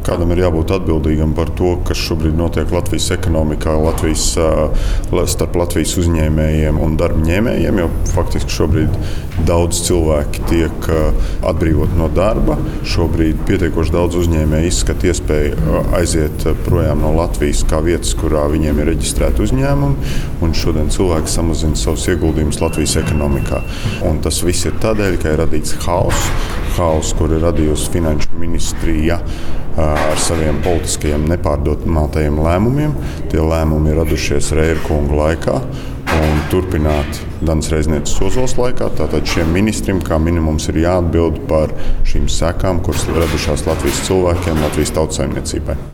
Kādam ir jābūt atbildīgam par to, kas šobrīd notiek Latvijas ekonomikā, starp Latvijas uzņēmējiem un darba ņēmējiem, jo faktiski šobrīd daudz cilvēki tiek atbrīvoti no darba. Šobrīd pietiekoši daudz uzņēmēju izskata iespēju aiziet projām no Latvijas kā vietas, kurā viņiem ir reģistrēti uzņēmumi, un šodien cilvēki samazina savus ieguldījumus Latvijas ekonomikā. Un tas viss ir tādēļ, ka ir radīts haoss, kur ir radījusi Finanšu ministrija ar saviem politiskajiem nepārdomātajiem lēmumiem. Tie lēmumi ir radušies Reira kunga laikā un turpināt Danas Reiznieces Ozols laikā. Tātad šiem ministriem kā minimums ir jāatbild par šīm sekām, kuras radušās Latvijas cilvēkiem, Latvijas tautsaimniecībai.